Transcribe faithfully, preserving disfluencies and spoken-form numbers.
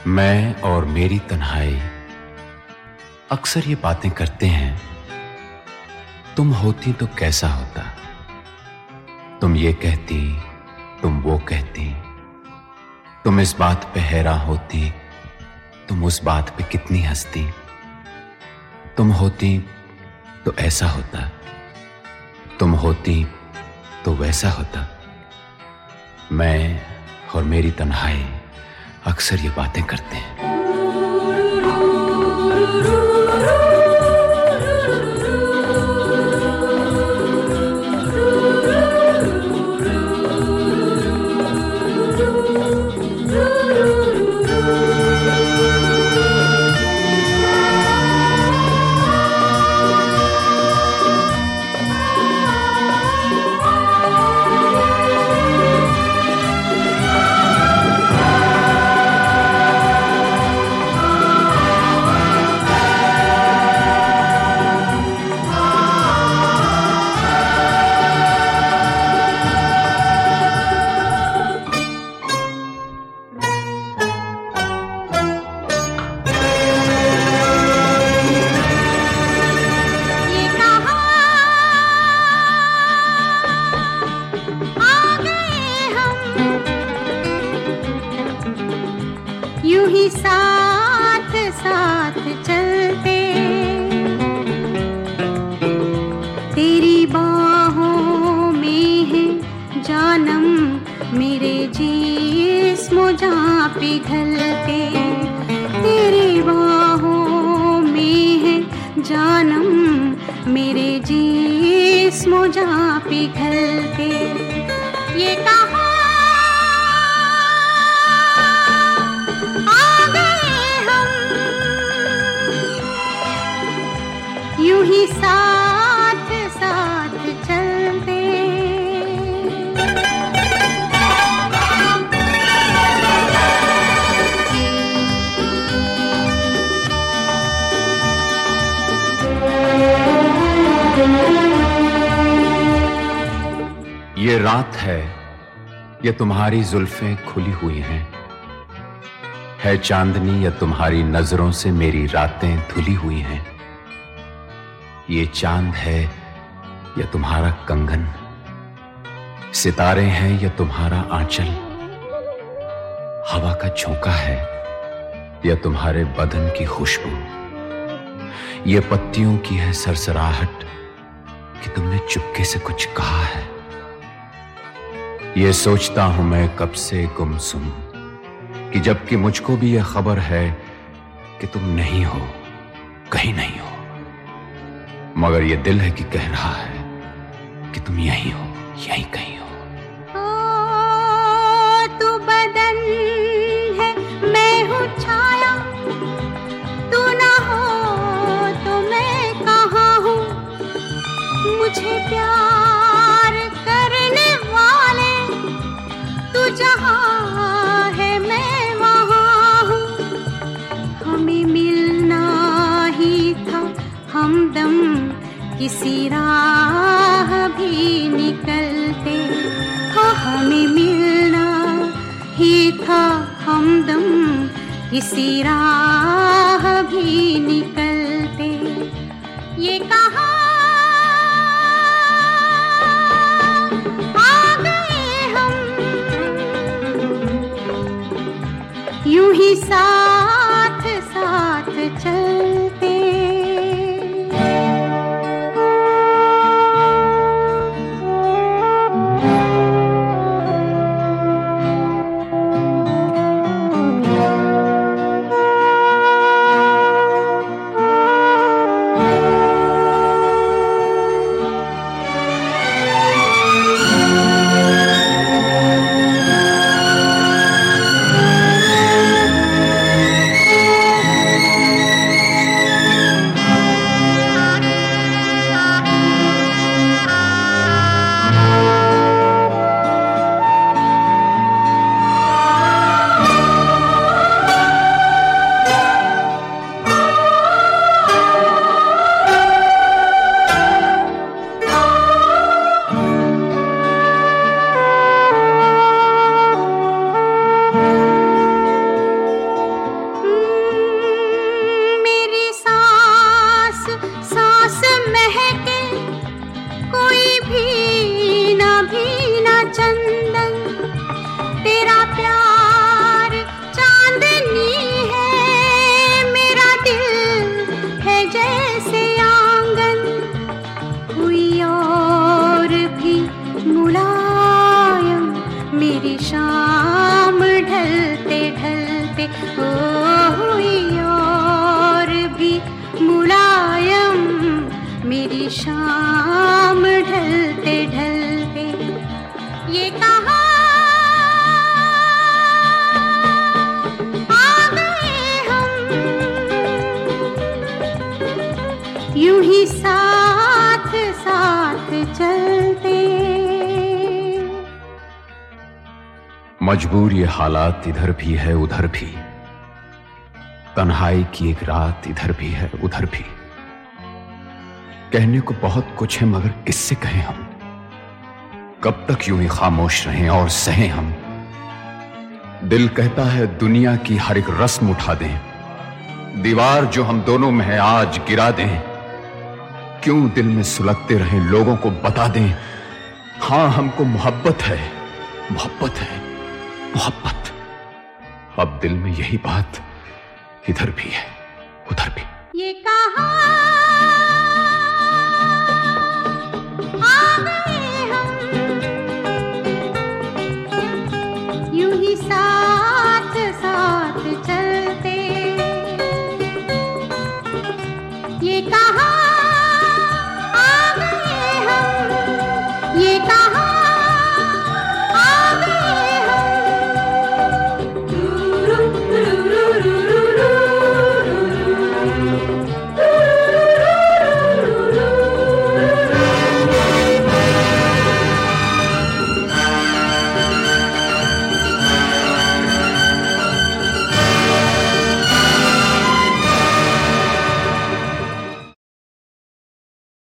मैं और मेरी तन्हाई अक्सर ये बातें करते हैं, तुम होती तो कैसा होता। तुम ये कहती, तुम वो कहती, तुम इस बात पे हैरान होती, तुम उस बात पे कितनी हंसती। तुम होती तो ऐसा होता, तुम होती तो वैसा होता। मैं और मेरी तन्हाई अक्सर ये बातें करते हैं। यूं ही साथ साथ चलते, तेरी बाहों में है जानम, मेरे जिस्म जहाँ पिघलते। तेरी बाहों में है जानम, मेरे जिस्म जहाँ पिघलते। ये कहा यूं ही साथ साथ चलते। ये रात है, ये तुम्हारी जुल्फें खुली हुई हैं, है चांदनी या तुम्हारी नजरों से मेरी रातें धुली हुई हैं। ये चांद है या तुम्हारा कंगन, सितारे हैं या तुम्हारा आंचल, हवा का झोंका है या तुम्हारे बदन की खुशबू। ये पत्तियों की है सरसराहट कि तुमने चुपके से कुछ कहा है। ये सोचता हूं मैं कब से गुमसुम कि जबकि मुझको भी यह खबर है कि तुम नहीं हो, कहीं नहीं हो, मगर ये दिल है कि कह रहा है कि तुम यहीं हो, यहीं कहीं हो। ओ, तू बदन है, मैं हूँ छाया, तू ना हो तो मैं कहाँ हूँ। मुझे प्यार करने वाले तू जहाँ है मैं वहाँ हूँ। हमें मिलना ही था हमदम, किसी राह भी निकलते। हाँ, हमें मिलना ही था हमदम, किसी राह भी निकलते। ये कहा आ गए हम, यूं ही साथ साथ चलते। मेरी शाम ढलते ढलते ओ हुई और भी मुलायम, मेरी शाम ढलते ढलते। ये कहाँ आ गए हम, यूं ही साथ साथ चलते। मजबूर ये हालात इधर भी है उधर भी, तन्हाई की एक रात इधर भी है उधर भी। कहने को बहुत कुछ है मगर किससे कहें हम, कब तक यूं ही खामोश रहें और सहें हम। दिल कहता है दुनिया की हर एक रस्म उठा दें, दीवार जो हम दोनों में है आज गिरा दें। क्यों दिल में सुलगते रहें, लोगों को बता दें हां हमको मोहब्बत है, मोहब्बत है, मोहब्बत। अब दिल में यही बात इधर भी है उधर भी। ये कहाँ आ गए हम, यूं ही सा